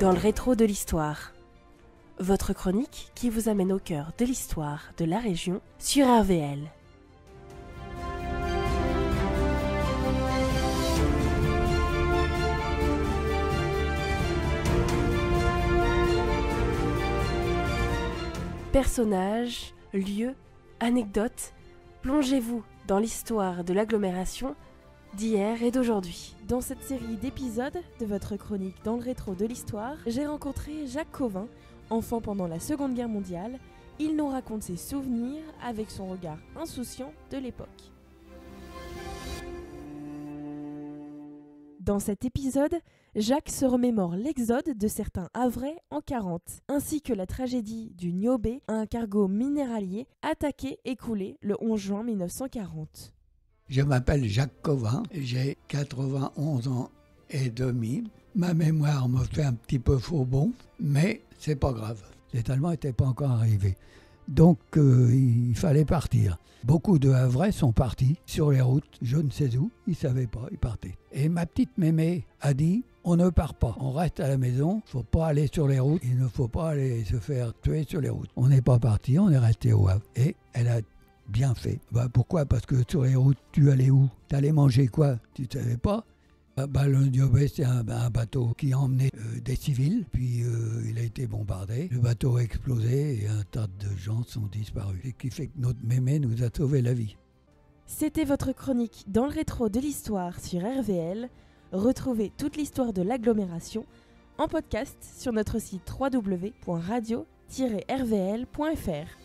Dans le rétro de l'histoire. Votre chronique qui vous amène au cœur de l'histoire de la région sur RVL. Personnages, lieux, anecdotes, plongez-vous dans l'histoire de l'agglomération d'hier et d'aujourd'hui. Dans cette série d'épisodes de votre chronique Dans le rétro de l'histoire, j'ai rencontré Jacques Cauvin, enfant pendant la Seconde Guerre mondiale. Il nous raconte ses souvenirs avec son regard insouciant de l'époque. Dans cet épisode, Jacques se remémore l'exode de certains Havrais en 40, ainsi que la tragédie du Niobé, un cargo minéralier attaqué et coulé le 11 juin 1940. Je m'appelle Jacques Cauvin, j'ai 91 ans et demi. Ma mémoire me fait un petit peu faux bon, mais c'est pas grave. Les Allemands n'étaient pas encore arrivés. Donc il fallait partir. Beaucoup de Havrais sont partis sur les routes, je ne sais où, ils ne savaient pas, ils partaient. Et ma petite mémé a dit, on ne part pas, on reste à la maison, il ne faut pas aller sur les routes, il ne faut pas aller se faire tuer sur les routes. On n'est pas parti, on est resté au Havre. Et elle a bien fait. Pourquoi ? Parce que sur les routes, tu allais où ? Tu allais manger quoi ? Tu ne savais pas ? Le Niobé, c'est un bateau qui emmenait des civils, puis il a été bombardé. Le bateau a explosé et un tas de gens sont disparus. Et qui fait que notre mémé nous a sauvé la vie. C'était votre chronique Dans le rétro de l'histoire sur RVL. Retrouvez toute l'histoire de l'agglomération en podcast sur notre site www.radio-rvl.fr.